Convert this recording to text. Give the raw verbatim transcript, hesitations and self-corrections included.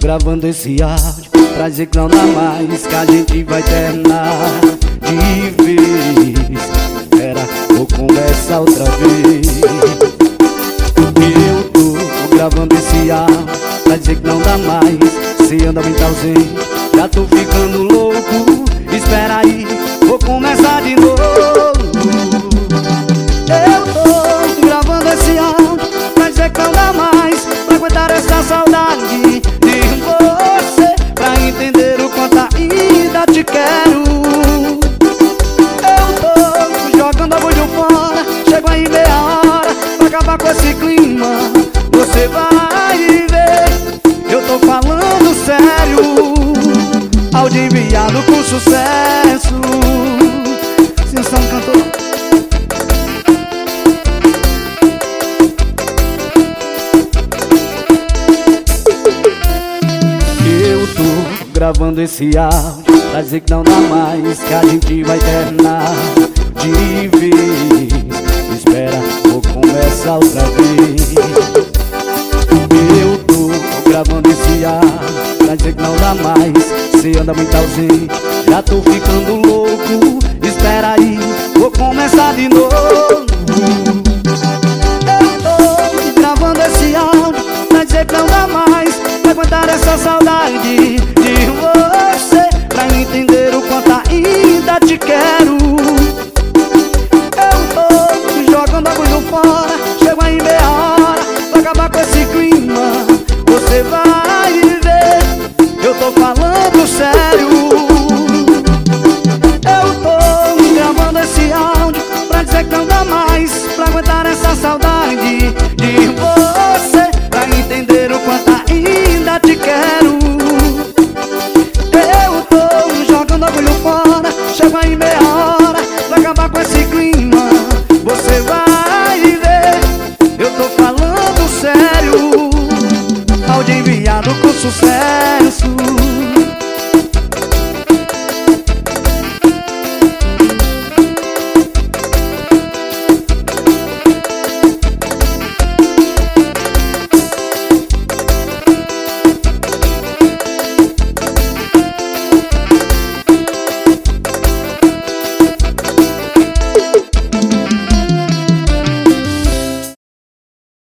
gravando esse áudio pra dizer que não dá mais, que a gente vai terminar de vez. Espera, vou conversar outra vez. Eu tô gravando esse áudio pra dizer que não dá mais. Cê anda muito ausente, já tô ficando louco. Espera aí, vou começar de novo. Eu tô gravando esse áudio pra dizer que não dá mais, pra aguentar essa saudade de você, pra entender o quanto ainda te quero. Eu tô jogando a bolha fora, chego aí meia hora pra acabar com esse clima. Você vai ver, eu tô falando sério. Áudio enviado com sucesso. Sensação cantor. Eu tô gravando esse áudio pra dizer que não dá mais, que a gente vai terminar de vez. Espera, vou começar outra vez. Eu tô gravando esse áudio pra dizer que não dá mais. Cê anda muito ausente, já tô ficando louco. Espera aí, vou começar de novo. Eu tô gravando esse áudio pra dizer que não dá mais, pra aguentar essa saudade de você, pra entender o quanto ainda te quero. Eu tô jogando a bolha fora, chego aí meia hora pra acabar com esse clima. Você vai ver, eu tô falando sério. Eu tô gravando esse áudio pra dizer que não dá mais, pra aguentar essa saudade de você, pra entender o quanto ainda te quero. Eu tô jogando orgulho fora, chego aí meia hora pra acabar com esse clima. Você vai ver, eu tô falando sério. Áudio enviado com sucesso.